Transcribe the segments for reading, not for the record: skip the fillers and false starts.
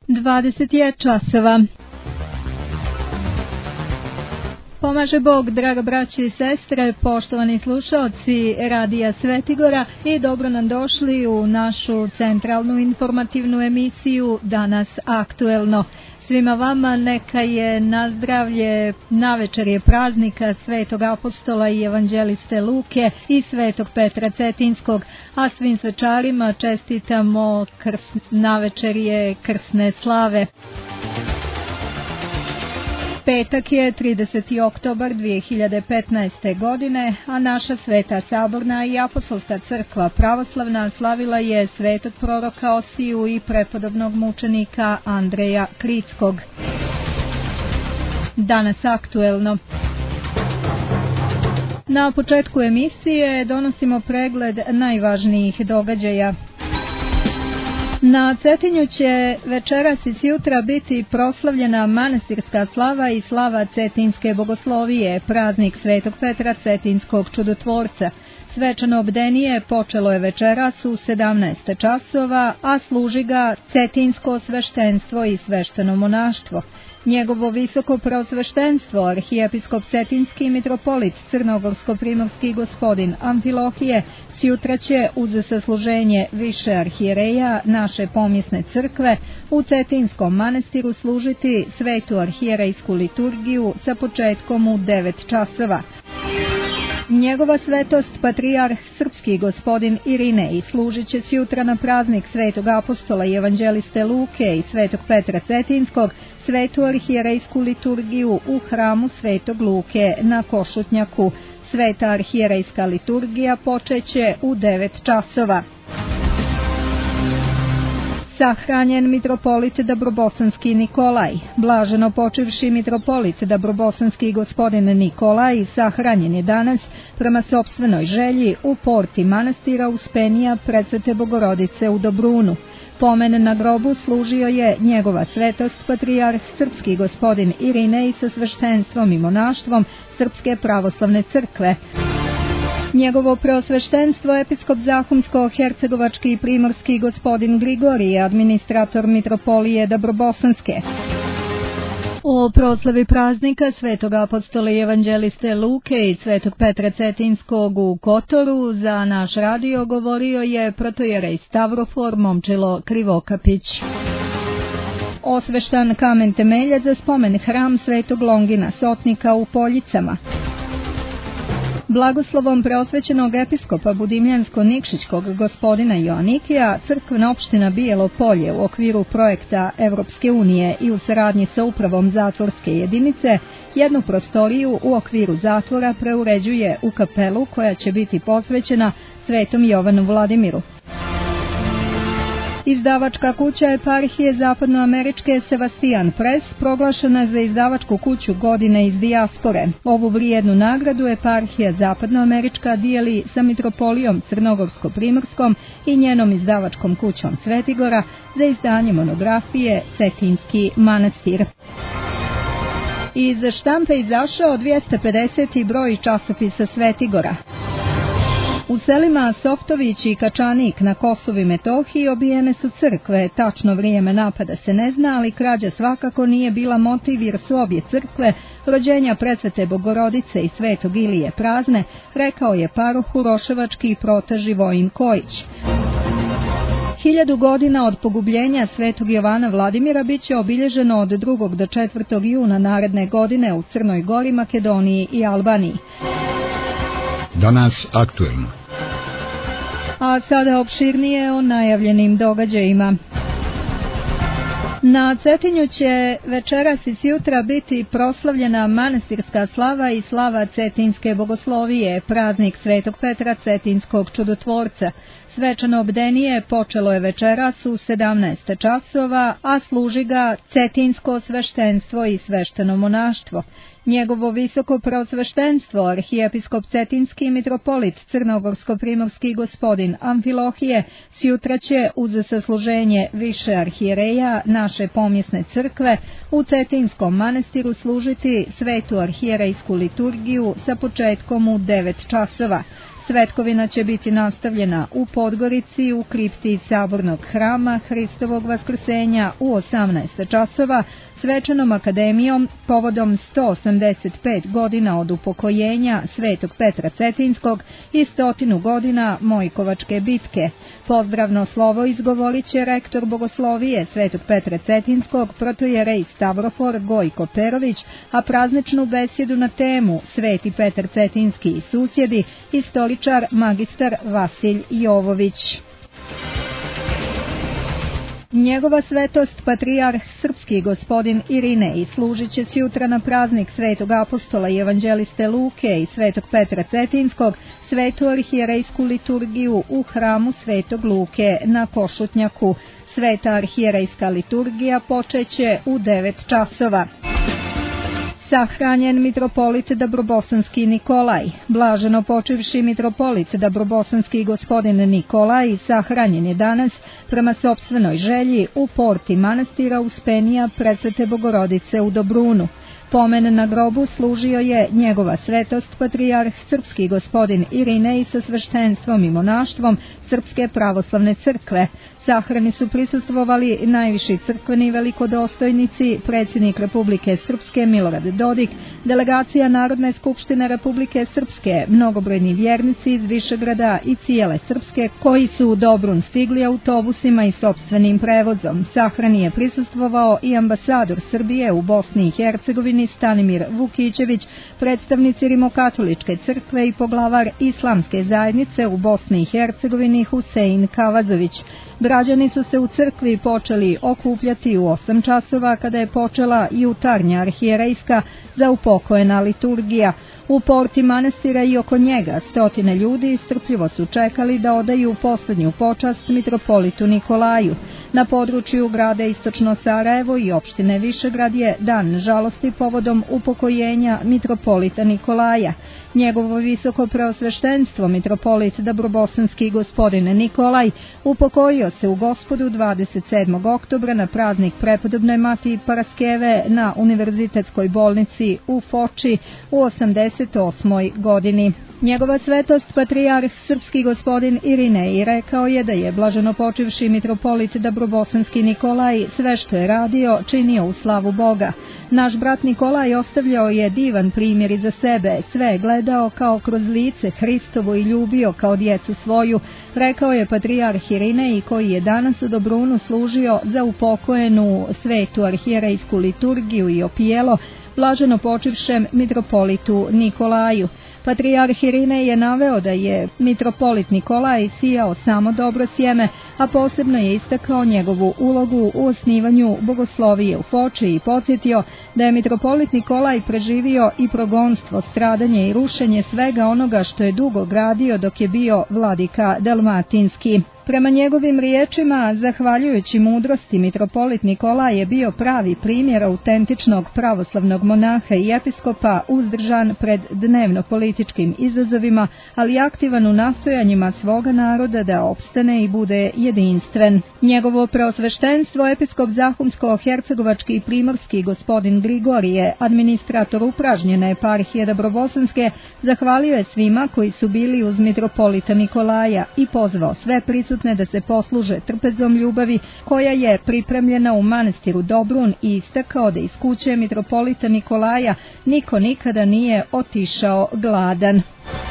20 je časova. Pomaže Bog, draga braće i sestre, poštovani slušalci Radija Svetigora, i dobro nam došli u našu centralnu informativnu emisiju Danas aktuelno. Svima vama neka je na zdravlje, navečer je praznika Svetog apostola i evanđeliste Luke i Svetog Petra Cetinskog, a svim svečarima čestitamo navečer je krsne slave. Petak je 30. oktobar 2015. godine, a naša Sveta Saborna i Apostolska crkva pravoslavna slavila je svetog proroka Osiju i prepodobnog mučenika Andreja Kritskog. Danas aktuelno. Na početku emisije donosimo pregled najvažnijih događaja. Na Cetinju će večeras i sjutra biti proslavljena manastirska slava i slava Cetinske bogoslovije, praznik Svetog Petra Cetinskog čudotvorca. Svečano obdenije počelo je večeras u 17 časova, a služi ga Cetinsko sveštenstvo i svešteno monaštvo. Njegovo visoko preosveštenstvo, arhijepiskop Cetinski mitropolit Crnogorsko-primorski gospodin Amfilohije, sjutra će uz sasluženje više arhijereja naše pomjesne crkve u Cetinskom manastiru služiti svetu arhijerejsku liturgiju sa početkom u 9 časova. Njegova svetost patrijarh srpski gospodin Irinej služit će sjutra na praznik Svetog apostola i evanđeliste Luke i Svetog Petra Cetinskog svetu arhijerejsku liturgiju u hramu Svetog Luke na Košutnjaku. Sveta arhijerejska liturgija počeće u 9 časova. Sahranjen mitropolit Dabrobosanski Nikolaj. Blaženo počivši mitropolit Dabrobosanski gospodin Nikolaj sahranjen je danas prema sopstvenoj želji u porti manastira Uspenija Predsvete Bogorodice u Dobrunu. Pomen na grobu služio je njegova svetost patrijarh srpski gospodin Irinej sa sveštenstvom i monaštvom Srpske pravoslavne crkve. Njegovo preosveštenstvo episkop Zahumsko-hercegovački i primorski gospodin Grigorije, administrator mitropolije Dabrobosanske. O proslavi praznika Svetog apostola i evanđeliste Luke i Svetog Petra Cetinskog u Kotoru za naš radio govorio je protojerej Stavrofor Momčilo Krivokapić. Osveštan kamen temeljac za spomen hram Svetog Longina Sotnika u Poljicama. Blagoslovom preosvećenog episkopa Budimljansko-Nikšićkog gospodina Joanikija, crkvena opština Bijelo Polje u okviru projekta Evropske unije i u saradnji sa upravom zatvorske jedinice jednu prostoriju u okviru zatvora preuređuje u kapelu koja će biti posvećena Svetom Jovanu Vladimiru. Izdavačka kuća eparhije zapadnoameričke Sebastian Press proglašena za izdavačku kuću godine iz dijaspore. Ovu vrijednu nagradu eparhija zapadnoamerička dijeli sa mitropolijom Crnogorsko-primorskom i njenom izdavačkom kućom Svetigora za izdanje monografije Cetinski manastir. Iz štampe izašao 250. broj časopisa Svetigora. U selima Softović i Kačanik na Kosovu i Metohiji obijene su crkve. Tačno vrijeme napada se ne zna, ali krađa svakako nije bila motiv jer su obje crkve rođenja Presvete Bogorodice i Svetog Ilije prazne, rekao je paroh uroševački prota Živojin Kojić. 1000 godina od pogubljenja Svetog Jovana Vladimira biće obilježeno od 2. do 4. juna naredne godine u Crnoj Gori, Makedoniji i Albaniji. Danas aktuelno. A sada opširnije o najavljenim događajima. Na Cetinju će večeras i sjutra biti proslavljena manastirska slava i slava Cetinske bogoslovije, praznik Svetog Petra Cetinskog čudotvorca. Svečano obdenije počelo je večeras u 17 časova, a služi ga Cetinsko sveštenstvo i svešteno monaštvo. Njegovo visoko preosveštenstvo, arhijepiskop Cetinski mitropolit Crnogorsko-primorski gospodin Amfilohije, sjutra će uz sasluženje više arhijereja naše pomjesne crkve u Cetinskom manastiru služiti svetu arhijerejsku liturgiju sa početkom u 9 časova. Svetkovina će biti nastavljena u Podgorici u kripti Sabornog hrama Hristovog vaskrsenja u 18 časova svečanom akademijom povodom 185 godina od upokojenja Svetog Petra Cetinskog i 100 godina Mojkovačke bitke. Pozdravno slovo izgovorit će rektor bogoslovije Svetog Petra Cetinskog, protojerej Stavrofor Gojko Perović, a prazničnu besjedu na temu Sveti Petar Cetinski i susjedi istoričar magistar Vasilj Jovović. Njegova svetost patrijarh srpski gospodin Irinej služit će sutra na praznik Svetog apostola i evanđeliste Luke i Svetog Petra Cetinskog svetu arhijerejsku liturgiju u hramu Svetog Luke na Košutnjaku. Sveta arhijerejska liturgija počeće u 9 časova. Sahranjen mitropolit Dabrobosanski Nikolaj. Blaženo počivši mitropolit Dabrobosanski gospodin Nikolaj sahranjen je danas prema sopstvenoj želji u porti manastira Uspenija Presvete Bogorodice u Dobrunu. Pomen na grobu služio je njegova svetost patrijarh srpski gospodin Irinej sa sveštenstvom i monaštvom Srpske pravoslavne crkve. Sahrani su prisustvovali najviši crkveni velikodostojnici, predsjednik Republike Srpske Milorad Dodik, delegacija Narodne skupštine Republike Srpske, mnogobrojni vjernici iz Višegrada i cijele Srpske koji su u Dobrun stigli autobusima i sopstvenim prevozom. Sahrani je prisustvovao i ambasador Srbije u Bosni i Hercegovini Stanimir Vukićević, predstavnici Rimokatoličke crkve i poglavar Islamske zajednice u Bosni i Hercegovini Husein Kavazović. Građani su se u crkvi počeli okupljati u 8 časova kada je počela jutarnja arhijerejska zaupokojena liturgija. U porti manastira i oko njega 100 ljudi strpljivo su čekali da odaju posljednju počast mitropolitu Nikolaju. Na području grada Istočno Sarajevo i opštine Višegrad je dan žalosti povodom upokojenja mitropolita Nikolaja. Njegovo visoko preosveštenstvo mitropolit Dabrobosanski gospodin Nikolaj upokojio se u Gospodu 27. oktobra na praznik prepodobne Matiji Paraskeve na Univerzitetskoj bolnici u Foči u 88. godini. Njegova svetost patrijarh srpski gospodin Irinej rekao je da je blaženo počivši mitropolit Dabrobosanski Nikolaj sve što je radio činio u slavu Boga. Naš brat Nikolaj ostavljao je divan primjer iza sebe, sve je gledao kao kroz lice Hristovo i ljubio kao djecu svoju, rekao je patrijarh Irinej koji je danas u Dobrunu služio za upokojenu svetu arhijerejsku liturgiju i opijelo blaženo počivšem mitropolitu Nikolaju. Patrijarh Irinej je naveo da je mitropolit Nikolaj sijao samo dobro sjeme, a posebno je istakao njegovu ulogu u osnivanju bogoslovije u Foči i podsjetio da je mitropolit Nikolaj preživio i progonstvo, stradanje i rušenje svega onoga što je dugo gradio dok je bio vladika dalmatinski. Prema njegovim riječima, zahvaljujući mudrosti, mitropolit Nikolaj je bio pravi primjer autentičnog pravoslavnog monaha i episkopa, uzdržan pred dnevno-političkim izazovima, ali aktivan u nastojanjima svoga naroda da opstane i bude jedinstven. Njegovo preosveštenstvo, episkop Zahumsko-hercegovački i primorski gospodin Grigorije, administrator upražnjene eparhije Dabrobosanske, zahvalio je svima koji su bili uz mitropolita Nikolaja i pozvao sve prisutne da se posluže trpezom ljubavi koja je pripremljena u manastiru Dobrun i istakao da iz kuće mitropolita Nikolaja niko nikada nije otišao gladan.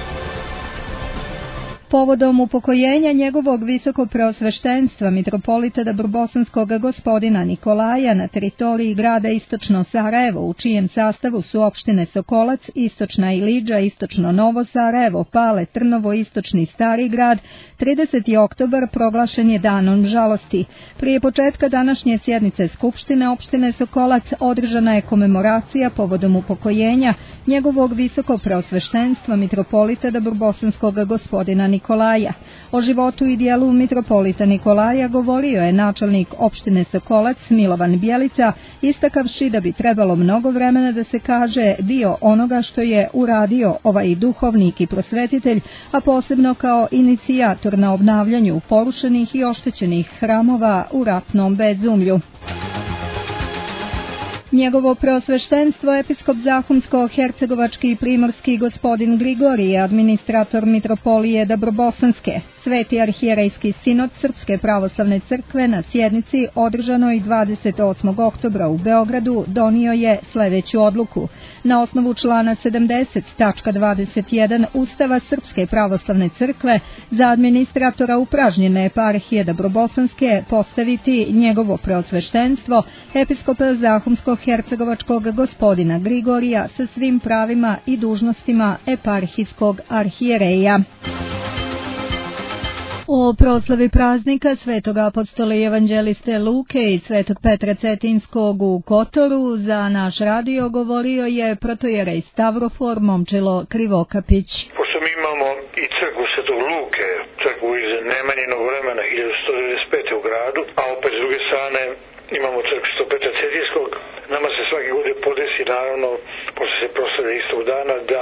Povodom upokojenja njegovog visoko preosveštenstva mitropolita Dabrobosanskog gospodina Nikolaja na teritoriji grada Istočno Sarajevo, u čijem sastavu su opštine Sokolac, Istočna Iliđa, Istočno Novo Sarajevo, Pale, Trnovo, Istočni Stari grad, 30. oktobar proglašen je danom žalosti. Prije početka današnje sjednice Skupštine opštine Sokolac održana je komemoracija povodom upokojenja njegovog visoko preosveštenstva mitropolita Dabrobosanskog gospodina Nikolaja. O životu i dijelu mitropolita Nikolaja govorio je načelnik opštine Sokolac Milovan Bjelica, istakavši da bi trebalo mnogo vremena da se kaže dio onoga što je uradio ovaj duhovnik i prosvetitelj, a posebno kao inicijator na obnavljanju porušenih i oštećenih hramova u ratnom bezumlju. Njegovo preosveštenstvo episkop Zahumsko-hercegovački i primorski gospodin Grigorije, administrator mitropolije Dabrobosanske, Sveti arhijerejski sinod Srpske pravoslavne crkve na sjednici održanoj 28. oktobra u Beogradu donio je sljedeću odluku. Na osnovu člana 70.21 Ustava Srpske pravoslavne crkve za administratora upražnjene eparhije Dabrobosanske postaviti njegovo preosveštenstvo episkopa Zahumsko-hercegovačkog gospodina Grigorija sa svim pravima i dužnostima eparhijskog arhijereja. O proslavi praznika Svetog apostola i evanđeliste Luke i Svetog Petra Cetinskog u Kotoru za naš radio govorio je protojerej Stavrofor Momčilo Krivokapić. Pošto mi imamo i crkvu Svetog Luke, crkvu iz Nemanjinog vremena 1195. u gradu, a opet s druge strane imamo crkvu Svetog Petra Cetinskog, nama se svake godine podesi, naravno, pošto se proslavlja istog dana, da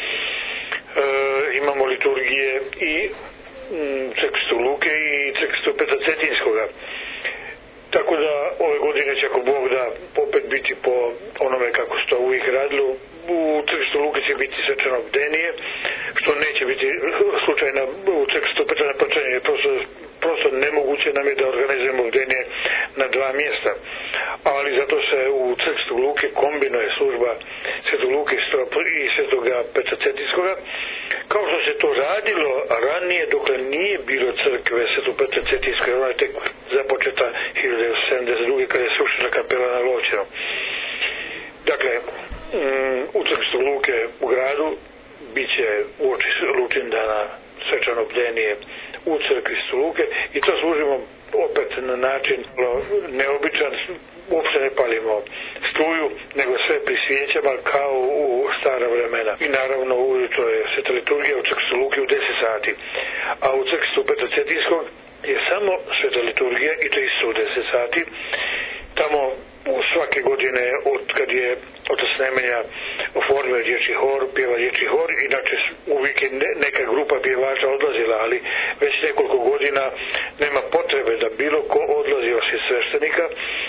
imamo liturgije i crkvu Luke i crkvu Petra Cetinskoga. Tako da ove godine će, ako Bog da, opet biti po onome kako se to uvijek radilo. U crkvu Luke će biti svečano bdenije, što neće biti slučaj u crkvu Petra na Prčanju. Prosto nemoguće nam je da organizujemo bdenije na dva mjesta. Ali zato se u crkvu Luke kombinuje služba Svetog Luke i Svetoga Petra Cetinskoga, kao što se to radilo ranije, dokle nije bilo crkve Svetog Petra Cetinskoga, jer ona je tek započeta 1972. kada je srušena kapela na Lovćenu. Dakle, u crkvi Luke u gradu bit će uoči Lučindana svečano bdenije u crkvi Luke i to služimo opet na način neobičan, uopšte ne palimo struju, nego sve pri svijećama kao u stara vremena. I naravno ujutro je sveta liturgija u crkvi Luke u 10 sati, a u crkvi Petra Cetinskog je samo sveta liturgija i to isto u 10 sati. Tamo svake godine od kad je od osnimanja oformio dječji hor, pjeva dječji hor, inače uvijek je neka grupa pjevača odlazila, ali već nekoliko godina nema potrebe da bilo ko odlazi osim sveštenika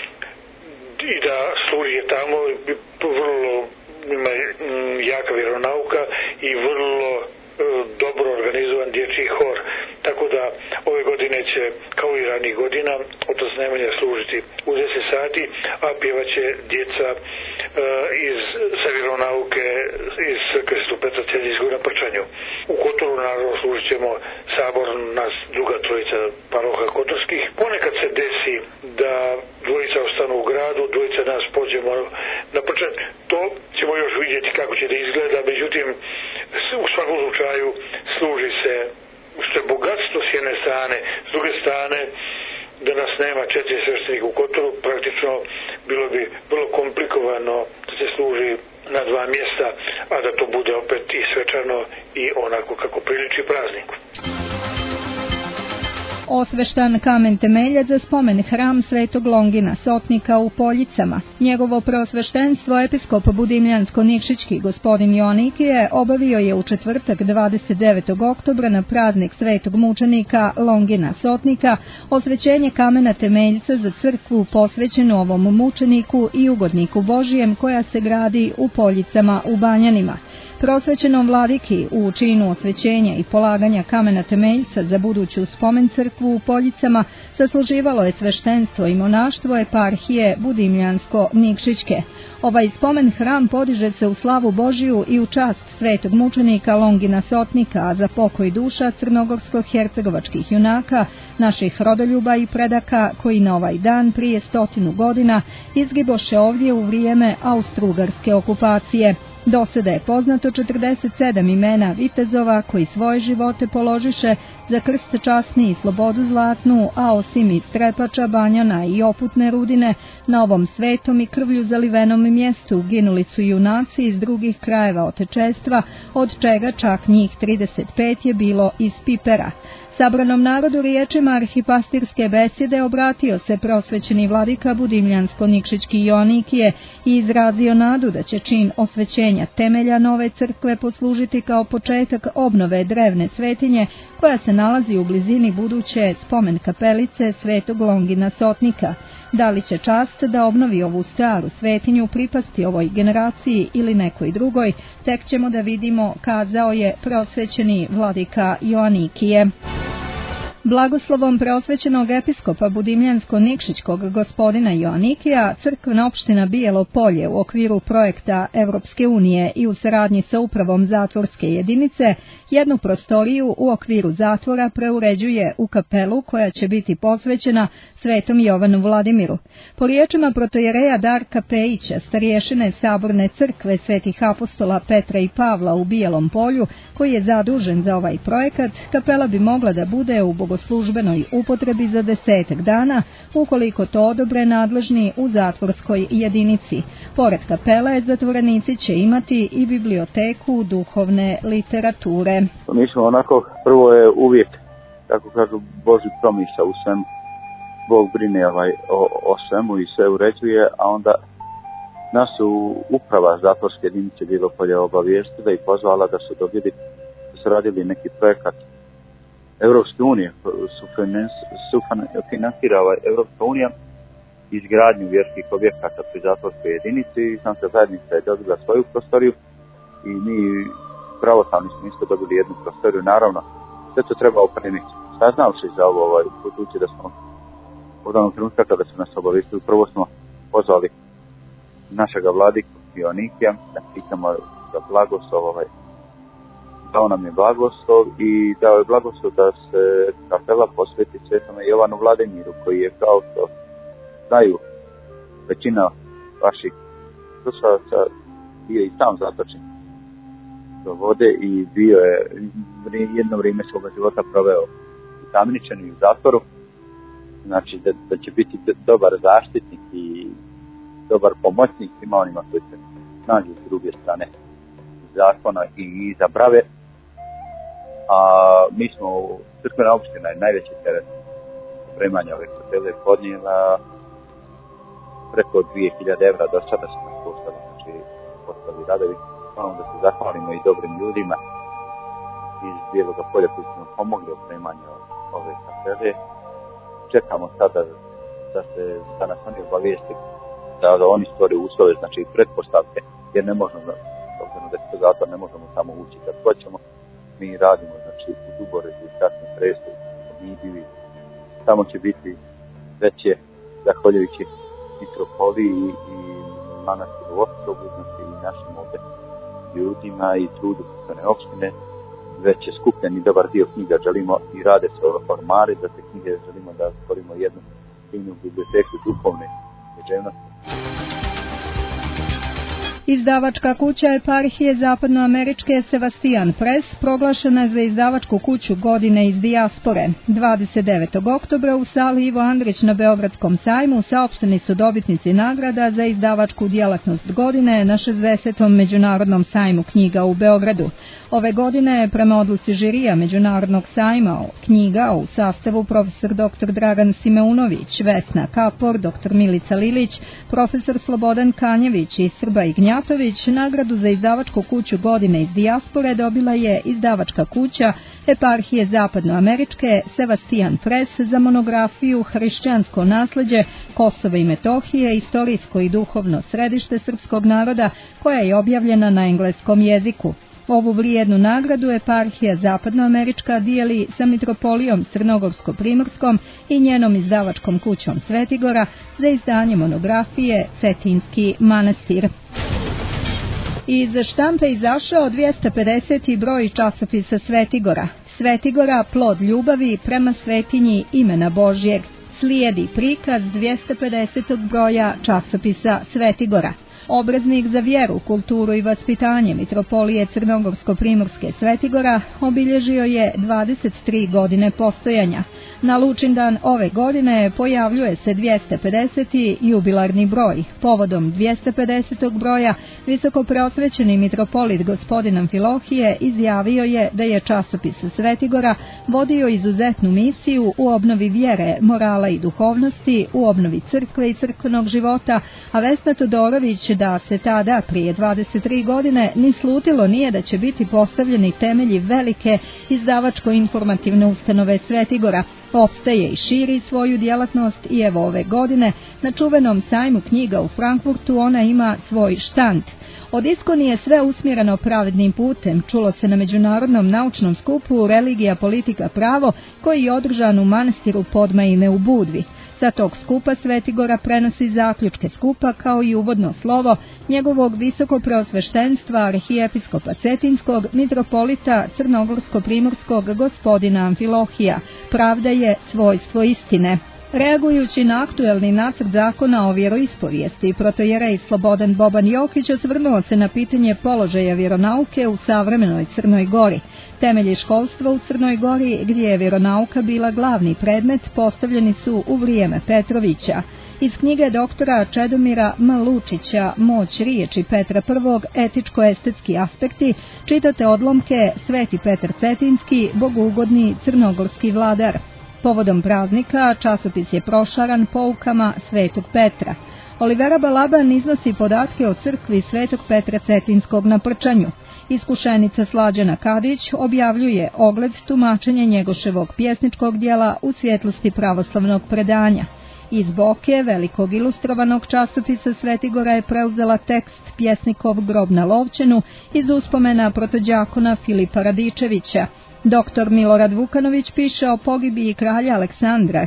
i da služi tamo. Vrlo ima jaka vjeronauka i vrlo dobro organizovan dječji hor. Tako da ove godine će, kao i ranijih godina, od osnimanja služiti u 10 sati, a pjevaće djeca sa vjeronauke iz Svetog Petra Cetinskog na Prčanju. U Kotoru naravno služit ćemo sabor, nas druga trojica paroha kotorskih. Ponekad se desi da dvojica ostanu u gradu, dvojica nas pođemo na Prčanj. To ćemo još vidjeti kako će da izgleda, međutim u svakom slučaju služi se, što je bogatstvo s jedne strane, s druge strane da nas nema 4 sveštenika u Kotoru, praktično bilo bi vrlo komplikovano da se služi na dva mjesta, a da to bude opet i svečano i onako kako priliči prazniku. Osveštan kamen temeljac za spomen hram Svetog Longina Sotnika u Poljicama. Njegovo preosveštenstvo episkop Budimljansko-Nikšićki gospodin Joanikije obavio je u četvrtak 29. oktobra na praznik Svetog mučenika Longina Sotnika osvećenje kamena temeljca za crkvu posvećenu ovom mučeniku i ugodniku Božijem koja se gradi u Poljicama u Banjanima. Prosvećenom vladiki u činu osvećenja i polaganja kamena temeljca za buduću spomen crkvu u Poljicama sasluživalo je sveštenstvo i monaštvo eparhije Budimljansko-Nikšićke. Ovaj spomen hram podiže se u slavu Božiju i u čast svetog mučenika Longina Sotnika, a za pokoj duša crnogorsko-hercegovačkih junaka, naših rodoljuba i predaka koji na ovaj dan prije 100 godina izgiboše ovdje u vrijeme austrougarske okupacije. Do sada je poznato 47 imena vitezova koji svoje živote položiše za krst časni i slobodu zlatnu, a osim iz Trepača, Banjana i Oputne Rudine, na ovom svetom i krvlju zalivenom mjestu ginuli su junaci iz drugih krajeva otečestva, od čega čak njih 35 je bilo iz Pipera. Sabranom narodu riječima arhipastirske besjede obratio se prosvećeni vladika Budimljansko-Nikšićki Joanikije i izrazio nadu da će čin osvećenja temelja nove crkve poslužiti kao početak obnove drevne svetinje koja se nalazi u blizini buduće spomen kapelice Svetog Longina Sotnika. Da li će čast da obnovi ovu staru svetinju pripasti ovoj generaciji ili nekoj drugoj, tek ćemo da vidimo, kazao je prosvećeni vladika Joanikije. Blagoslovom preosvećenog episkopa Budimljansko-Nikšićkog gospodina Joanikija, crkvena opština Bijelo Polje u okviru projekta Evropske unije i u saradnji sa upravom zatvorske jedinice jednu prostoriju u okviru zatvora preuređuje u kapelu koja će biti posvećena Svetom Jovanu Vladimiru. Po riječima protojereja Darka Pejića, starješine Saborne crkve Svetih apostola Petra i Pavla u Bijelom Polju, koji je zadužen za ovaj projekat, kapela bi mogla da bude u bogoslužbenoj upotrebi za 10 dana, ukoliko to odobre nadležni u zatvorskoj jedinici. Pored kapele, zatvorenici će imati i biblioteku duhovne literature. Mi smo onako, prvo je uvijek, kako kažu, Božji promisao u svemu. Bog brine o svemu i sve uređuje, a onda nas uprava zatvorske jedinice Bijelo Polje obavijestila i pozvala da su dobili, da su radili neki projekat Evropske unije, sufinansira Evropska unija izgradnju vjerskih objekata pri zatvorskoj jedinici i Islamska zajednica je dobila svoju prostoriju i mi pravoslavni smo isto dobili jednu prostoriju. Naravno, sve to treba opremiti. Saznavši za ovo, budući da smo od onog trenutka kada su nas obavistili, prvo smo pozvali našega vladiku Joanikija da pitamo za blagoslov, dao nam je blagoslov i dao je blagoslov da se kapela posveti Svetome Jovanu Vladimiru, koji je, kao što znaju većina vaših slušalaca, bio i sam zatočen do vode i bio je jedno vrijeme svoga života proveo utamničen i u zatvoru. Znači da će biti dobar zaštitnik i dobar pomoćnik svima onima koji se nađu s druge strane zakona i iza brave. A mi smo, crkvena opština je najveći teret opremanja ove kapele podnijela preko 2000 evra do sada su nas koštali, znači postali radovi. Moramo da se zahvalimo i dobrim ljudima iz Bijelog Polja koji su nam pomogli opremanju ove kapele. Čekamo sada da nas oni obavijesti da oni stvore uslove, znači pretpostavke, jer ne možemo, obzirom da je to zatvor, ne možemo samo ući kad hoćemo. Mi radimo, znači, u Duborezu i Kasnom Cresu, u Midiju. Tamo će biti veće, zahvaljujući mitropoliji i manastiru Ostrogu, znači i našim ovdje ljudima i trudu crkvene opštine, već je skupljen i dobar dio knjiga, želimo i rade se ormari, za te knjige želimo da stvorimo jednu knjižnu biblioteku duhovne književnosti. Izdavačka kuća eparhije zapadnoameričke Sebastian Press proglašena je za izdavačku kuću godine iz dijaspore. 29. oktobra u sali Ivo Andrić na Beogradskom sajmu saopšteni su dobitnici nagrada za izdavačku djelatnost godine na 60. Međunarodnom sajmu knjiga u Beogradu. Ove godine, prema odluci žirija Međunarodnog sajma knjiga u sastavu profesor dr. Dragan Simeunović, Vesna Kapor, dr. Milica Lilić, profesor Slobodan Kanjević i Srba Ignjatović, nagradu za izdavačku kuću godine iz dijaspore dobila je izdavačka kuća eparhije zapadnoameričke Sebastian Press za monografiju Hrišćansko nasleđe Kosova i Metohije, istorijsko i duhovno središte srpskog naroda, koja je objavljena na engleskom jeziku. Ovu vrijednu nagradu eparhija zapadnoamerička dijeli sa mitropolijom Crnogorsko-Primorskom i njenom izdavačkom kućom Svetigora za izdanje monografije Cetinski manastir. Iz štampe izašao 250. broj časopisa Svetigora. Svetigora, plod ljubavi prema svetinji imena Božjeg. Slijedi prikaz 250. broja časopisa Svetigora. Obraznik za vjeru, kulturu i vaspitanje mitropolije Crnogorsko-primorske Svetigora obilježio je 23 godine postojanja. Na Lučindan ove godine pojavljuje se 250. jubilarni broj. Povodom 250. broja visokopreosvećeni mitropolit gospodin Amfilohije izjavio je da je časopis Svetigora vodio izuzetnu misiju u obnovi vjere, morala i duhovnosti, u obnovi crkve i crkvenog života, a Vesna Todorović da se tada, prije 23 godine, ni slutilo nije da će biti postavljeni temelji velike izdavačko-informativne ustanove Svetigora. Opstaje i širi svoju djelatnost i evo ove godine na čuvenom sajmu knjiga u Frankfurtu ona ima svoj štand. Od Iskonije sve usmjereno pravednim putem čulo se na Međunarodnom naučnom skupu Religija, politika, pravo koji je održan u manastiru Podmajine u Budvi. Sa tog skupa Svetigora prenosi zaključke skupa kao i uvodno slovo njegovog visokopreosveštenstva arhijepiskopa Cetinskog mitropolita Crnogorsko-primorskog gospodina Amfilohija. Pravda je svojstvo istine. Reagujući na aktuelni nacrt zakona o vjeroispovijesti, protojerej Slobodan Boban Jokić osvrnuo se na pitanje položaja vjeronauke u savremenoj Crnoj Gori. Temelji školstva u Crnoj Gori, gdje je vjeronauka bila glavni predmet, postavljeni su u vrijeme Petrovića. Iz knjige doktora Čedomira M. Lučića Moć riječi Petra I. Etičko-estetski aspekti čitate odlomke Sveti Petar Cetinski, bogougodni crnogorski vladar. Povodom praznika časopis je prošaran poukama Svetog Petra. Olivera Balaban iznosi podatke o crkvi Svetog Petra Cetinskog na Prčanju. Iskušenica Slađana Kadić objavljuje ogled tumačenja Njegoševog pjesničkog dijela u svjetlosti pravoslavnog predanja. Iz Boke, velikog ilustrovanog časopisa Svetigora je preuzela tekst pjesnikov Grob na Lovćenu iz uspomena protođakona Filipa Radičevića. Dr. Milorad Vukanović piše o pogibiji kralja Aleksandra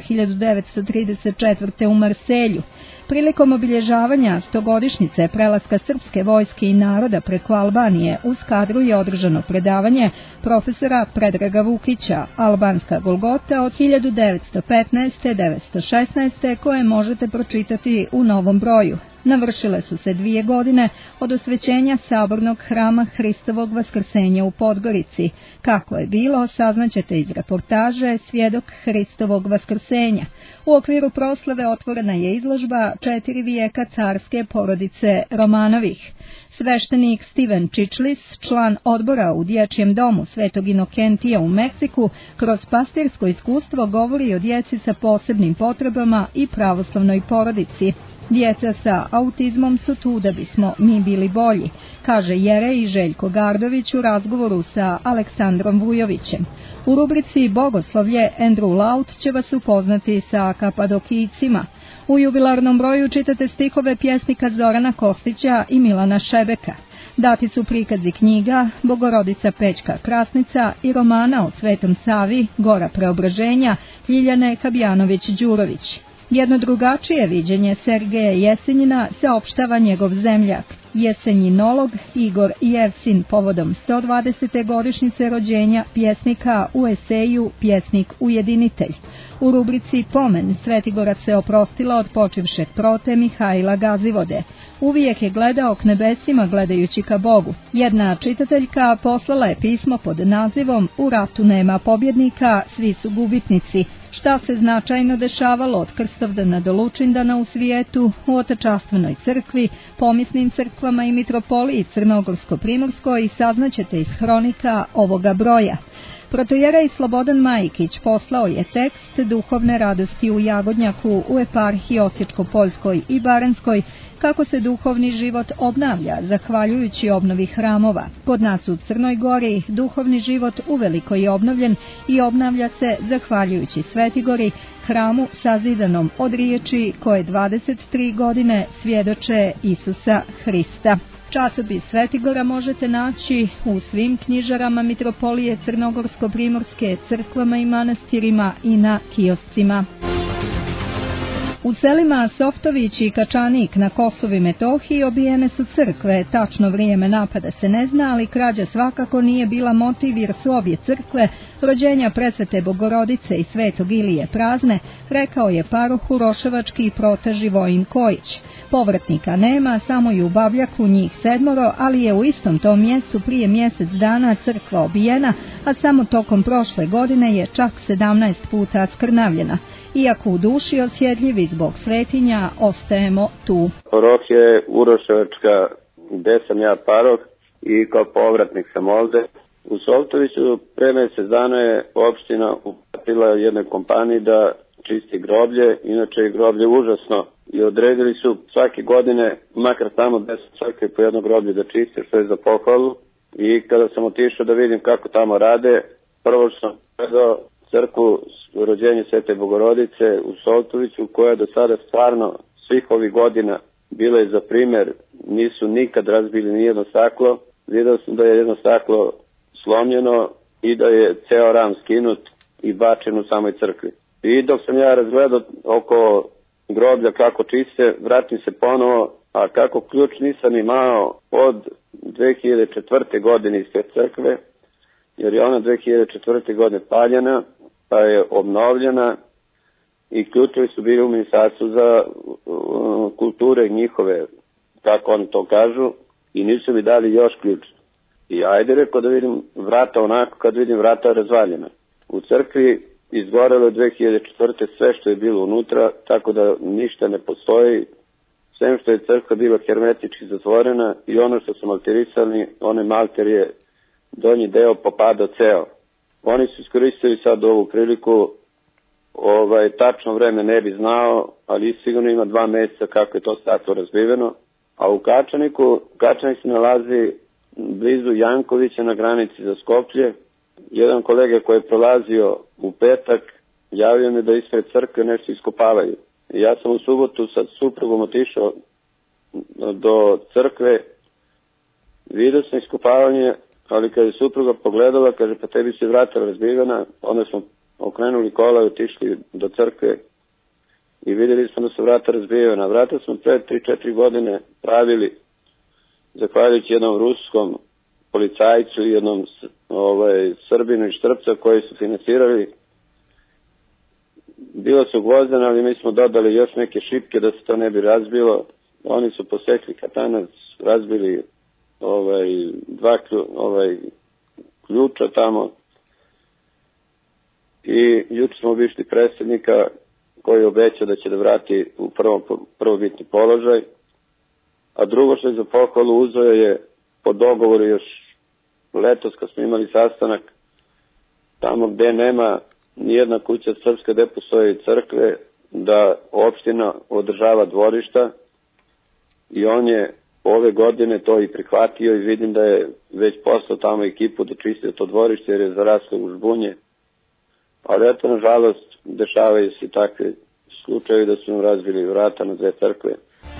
1934. u Marselju. Prilikom obilježavanja 100-godišnjice prelaska srpske vojske i naroda preko Albanije uz kadru je održano predavanje profesora Predraga Vukića Albanska Golgota od 1915-1916. koje možete pročitati u novom broju. Navršile su se 2 godine od osvećenja sabornog hrama Hristovog vaskrsenja u Podgorici. Kako je bilo, saznaćete iz reportaže Svjedok Hristovog vaskrsenja. U okviru proslave otvorena je izložba 4 vijeka carske porodice Romanovih. Sveštenik Steven Čičlis, član odbora u Dječjem domu Svetog Inokentija u Meksiku, kroz pastirsko iskustvo govori o djeci sa posebnim potrebama i pravoslavnoj porodici. Djeca sa autizmom su tu da bismo mi bili bolji, kaže jerej Željko Gardović u razgovoru sa Aleksandrom Vujovićem. U rubrici Bogoslovlje Andrew Laut će vas upoznati sa Kapadokijcima. U jubilarnom broju čitate stihove pjesnika Zorana Kostića i Milana Šebeka. Dati su prikazi knjiga Bogorodica Pećka Krasnica i romana o Svetom Savi, Gora preobraženja, Ljiljane Habjanović-Đurović. Jedno drugačije viđenje Sergeja Jesenjina saopštava njegov zemljak, Jesenjinolog Igor Jevsin povodom 120. godišnjice rođenja pjesnika u eseju Pjesnik ujedinitelj. U rubrici Pomen Svetigorac se oprostila od počivšeg prote Mihajla Gazivode. Uvijek je gledao k nebesima gledajući ka Bogu. Jedna čitateljka poslala je pismo pod nazivom U ratu nema pobjednika, svi su gubitnici. Šta se značajno dešavalo od Krstovdana do Lučindana u svijetu, u Otečastvenoj crkvi, pomisnim crkvama i mitropoliji Crnogorsko-primorskoj saznaćete iz hronika ovoga broja. Protojerej Slobodan Majikić poslao je tekst Duhovne radosti u Jagodnjaku u eparhiji Osječko-Poljskoj i Baranskoj, kako se duhovni život obnavlja zahvaljujući obnovi hramova. Kod nas u Crnoj Gori duhovni život uveliko je obnovljen i obnavlja se zahvaljujući Svetigori, hramu sazidanom od riječi koje 23 godine svjedoče Isusa Hrista. Časopis Svetigora možete naći u svim knjižarama mitropolije Crnogorsko-primorske, crkvama i manastirima i na kioscima. U selima Softović i Kačanik na Kosovu i Metohiji obijene su crkve. Tačno vrijeme napada se ne zna, ali krađa svakako nije bila motiv jer su obje crkve rođenja Presvete Bogorodice i Svetog Ilije prazne, rekao je paroh uroševački prote Živojin Kojić. Povratnika nema, samo i u Bavljaku njih 7, ali je u istom tom mjestu prije mjesec dana crkva obijena, a samo tokom prošle godine je čak 17 puta skrnavljena. Iako u duši osjetljivi zbog svetinja, ostajemo tu. Paroh je Uroševačka, gde sam ja paroh i kao povratnik sam ovde. U Softoviću pre mjesec dana je opština uplatila jednoj kompaniji da čisti groblje, inače je groblje užasno i odredili su svake godine, makar tamo 10 crkve po jedno groblje da čiste, što je za pohvalu. I kada sam otišao da vidim kako tamo rade, prvo što sam gledao crkvu rođenja Svete Bogorodice u Softoviću, koja je do sada stvarno svih ovih godina bila je za primjer, nisu nikad razbili nijedno staklo. Vidio sam da je jedno staklo slomljeno i da je ceo ram skinut i bačen u samoj crkvi. I dok sam ja razgledao oko groblja kako čiste, vratim se ponovo, a kako ključ nisam imao od 2004. godine iz te crkve, jer je ona 2004. godine paljena, pa je obnovljena i ključevi su bili u Ministarstvu za kulture njihove, kako oni to kažu, i nisu mi dali još ključ. I ajde rekao da vidim vrata onako kad vidim vrata razvaljena. U crkvi izgorelo je 2004. sve što je bilo unutra, tako da ništa ne postoji, sve što je crkva bila hermetički zatvorena i ono što su malterisali, onaj malter je donji deo popadao ceo. Oni su iskoristili sad ovu priliku, tačno vreme ne bi znao, ali sigurno ima 2 mjeseca kako je to staklo razbiveno. A u Kačaniku, Kačanik se nalazi blizu Jankovića na granici za Skoplje. Jedan kolega koji je prolazio u petak javio mi da ispred crkve nešto iskopavaju. I ja sam u subotu sa suprugom otišao do crkve, vidio sam iskopavanje, ali kad je supruga pogledala, kaže, pa tebi se vrata razbivena, onda smo okrenuli kola i otišli do crkve i vidjeli smo da su vrata razbivena. Vrata smo pre 3-4 godine pravili, zahvaljujući jednom ruskom policajcu i jednom Srbinu i Štrpca koji su finansirali. Bilo su gvozdene, ali mi smo dodali još neke šipke da se to ne bi razbilo. Oni su posekli katanac, razbili 2 ključa tamo i juče smo obišli predsjednika koji je obećao da će da vrati u prvobitni položaj. A drugo što je za pohvalu, uzeo je po dogovoru još letos kad smo imali sastanak tamo gde nema nijedna kuća srpska, gde postoje crkve, da opština održava dvorišta i on je ove godine to i prihvatio i vidim da je već poslao tamo ekipu da čistio to dvorište jer je zaraslo u žbunje. Ali eto, nažalost, dešavaju se takve slučaje da su nam razbili vrata na 2 crkve.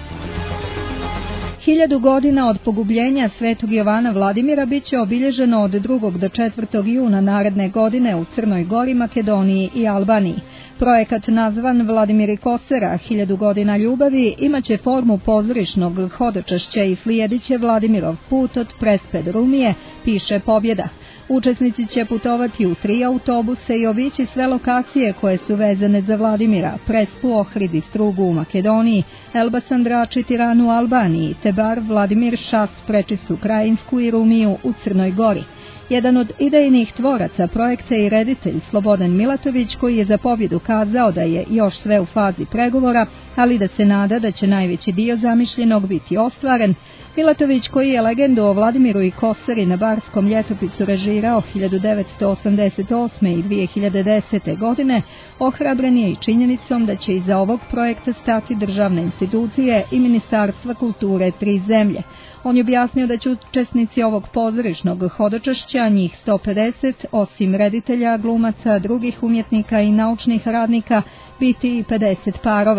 1000 godina od pogubljenja Svetog Jovana Vladimira biće obilježeno od 2. do 4. juna naredne godine u Crnoj Gori, Makedoniji i Albaniji. Projekat nazvan Vladimir i Kosera, 1000 godina ljubavi, imaće formu pozorišnog hodočašća i slijedit će Vladimirov put od Presped Rumije, piše Pobjeda. Učesnici će putovati u 3 autobuse i obići sve lokacije koje su vezane za Vladimira, Prespu, Ohrid i Strugu u Makedoniji, Elbasan, Drač i Tiranu u Albaniji, te bar Vladimir, Šas, Prečistu Krajinsku i Rumiju u Crnoj Gori. Jedan od idejnih tvoraca projekta i reditelj Slobodan Milatović, koji je za Pobjedu kazao da je još sve u fazi pregovora, ali da se nada da će najveći dio zamišljenog biti ostvaren. Milatović, koji je legendu o Vladimiru i Koseri na Barskom ljetopisu režirao 1988. i 2010. godine, ohrabren je i činjenicom da će iza ovog projekta stati državne institucije i Ministarstva kulture 3 zemlje. On je objasnio da će učesnici ovog pozorišnog hodočašća, njih 150, osim reditelja, glumaca, drugih umjetnika i naučnih radnika, biti i 50 parova.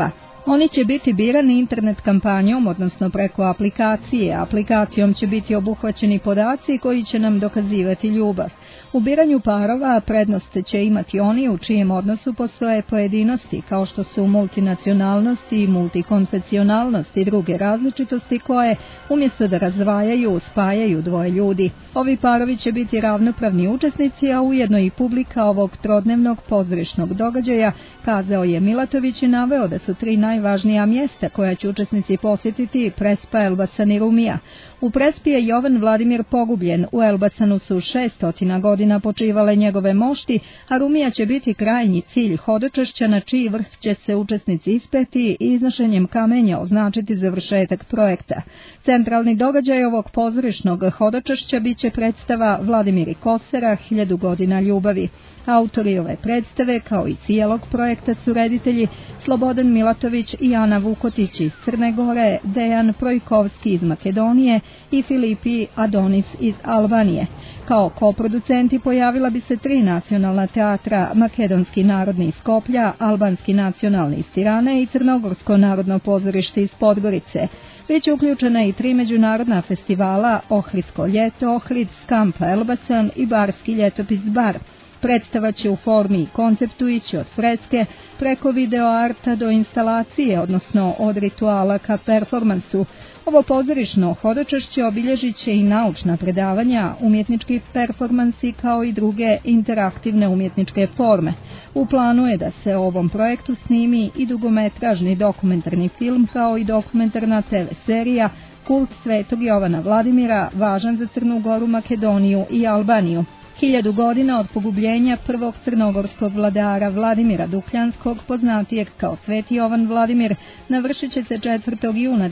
Oni će biti birani internet kampanjom, odnosno preko aplikacije. Aplikacijom će biti obuhvaćeni podaci koji će nam dokazivati ljubav. U biranju parova prednost će imati oni u čijem odnosu postoje pojedinosti, kao što su multinacionalnost i multikonfesionalnost i druge različitosti koje, umjesto da razdvajaju, spajaju dvoje ljudi. Ovi parovi će biti ravnopravni učesnici, a ujedno i publika ovog trodnevnog pozorišnog događaja, kazao je Milatović i naveo da su 3 najvažnija mjesta koja će učesnici posjetiti Prespa, Elbasan i Rumija. U Prespi je Jovan Vladimir pogubljen, u Elbasanu su 600 godina počivale njegove mošti, a Rumija će biti krajnji cilj hodočašća na čiji vrh će se učesnici ispeti i iznošenjem kamenja označiti završetak projekta. Centralni događaj ovog pozorišnog hodočašća biće predstava Vladimir i Kosera, 1000 godina ljubavi. Autori ove predstave, kao i cijelog projekta, su reditelji Slobodan Milatović i Ana Vukotić iz Crne Gore, Dejan Projkovski iz Makedonije i Filipi Adonis iz Albanije. Kao koproducenti pojavila bi se 3 nacionalna teatra, Makedonski narodni iz Skoplja, Albanski nacionalni iz Tirane i Crnogorsko narodno pozorište iz Podgorice. Biće uključena i 3 međunarodna festivala, Ohridsko ljeto, Ohrid, Skampa, Elbasan i Barski ljetopis Bar. Predstava će u formi i konceptu ići od freske preko videoarta do instalacije, odnosno od rituala ka performansu. Ovo pozorišno hodočašće obilježit će i naučna predavanja, umjetnički performansi kao i druge interaktivne umjetničke forme. U planu je da se o ovom projektu snimi i dugometražni dokumentarni film kao i dokumentarna TV serija Kult Svetog Jovana Vladimira, važan za Crnu Goru, Makedoniju i Albaniju. 1000 godina od pogubljenja prvog crnogorskog vladara Vladimira Dukljanskog, poznatijeg kao Sveti Jovan Vladimir, navršit će se 4. juna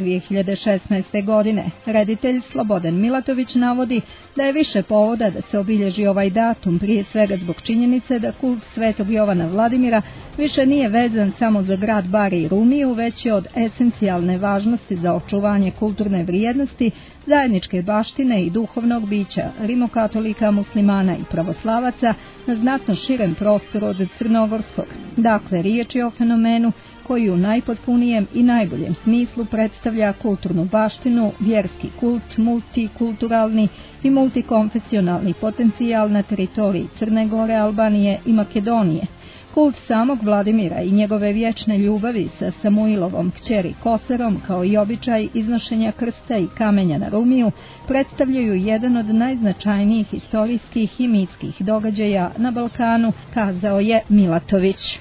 2016. godine. Reditelj Slobodan Milatović navodi da je više povoda da se obilježi ovaj datum, prije svega zbog činjenice da kult Svetog Jovana Vladimira više nije vezan samo za grad Bar i Rumiju, već je od esencijalne važnosti za očuvanje kulturne vrijednosti, zajedničke baštine i duhovnog bića rimokatolika, muslimana i pravoslavaca na znatno širem prostoru od crnogorskog. Dakle, riječ je o fenomenu koji u najpotpunijem i najboljem smislu predstavlja kulturnu baštinu, vjerski kult, multikulturalni i multikonfesionalni potencijal na teritoriji Crne Gore, Albanije i Makedonije. Kult samog Vladimira i njegove vječne ljubavi sa Samuilovom kćeri Koserom, kao i običaj iznošenja krsta i kamenja na Rumiju, predstavljaju jedan od najznačajnijih historijskih i mitskih događaja na Balkanu, kazao je Milatović.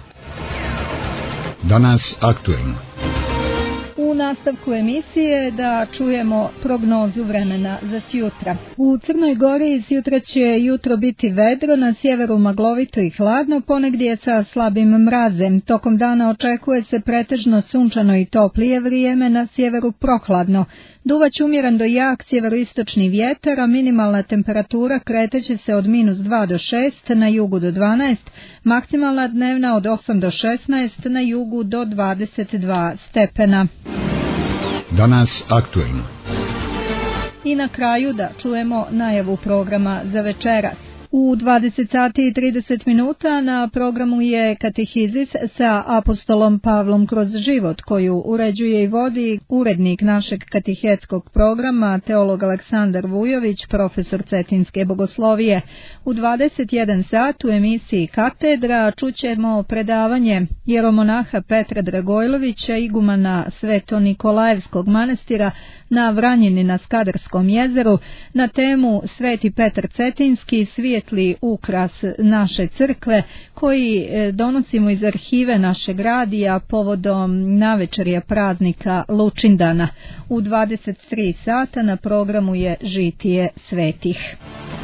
Danas aktuelno. U nastavku emisije da čujemo prognozu vremena za sjutra. U Crnoj Gori sjutra će jutro biti vedro, na sjeveru maglovito i hladno, ponegdje sa slabim mrazem. Tokom dana očekuje se pretežno sunčano i toplije vrijeme, na sjeveru prohladno. Duvać umjeran do jak sjeveroistočni vjetar, a minimalna temperatura kreteće se od -2 do 6, na jugu do 12, maksimalna dnevna od 8 do 16, na jugu do 22 stepena. Danas aktuelno. I na kraju da čujemo najavu programa za večeras. U 20 sati i 30 minuta na programu je Katehizis sa apostolom Pavlom kroz život, koju uređuje i vodi urednik našeg katehetskog programa, teolog Aleksandar Vujović, profesor Cetinske bogoslovije. U 21 sat u emisiji Katedra čućemo predavanje jeromonaha Petra Dragojlovića, igumana Sveto-Nikolajevskog manastira na Vranjini na Skadarskom jezeru, na temu Sveti Petar Cetinski, svijetli ukras naše crkve, koji donosimo iz arhive našeg radija povodom navečerja praznika Lučindana. U 23 sata na programu je Žitije svetih.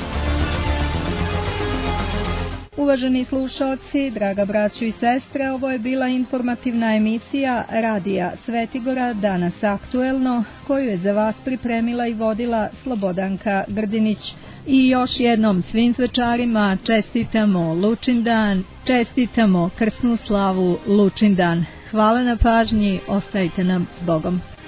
Uvaženi slušalci, draga braćo i sestre, ovo je bila informativna emisija Radija Svetigora, danas aktuelno, koju je za vas pripremila i vodila Slobodanka Grdinić. I još jednom svim svečarima čestitamo Lučindan, čestitamo krsnu slavu Lučindan. Hvala na pažnji, ostajte nam s Bogom.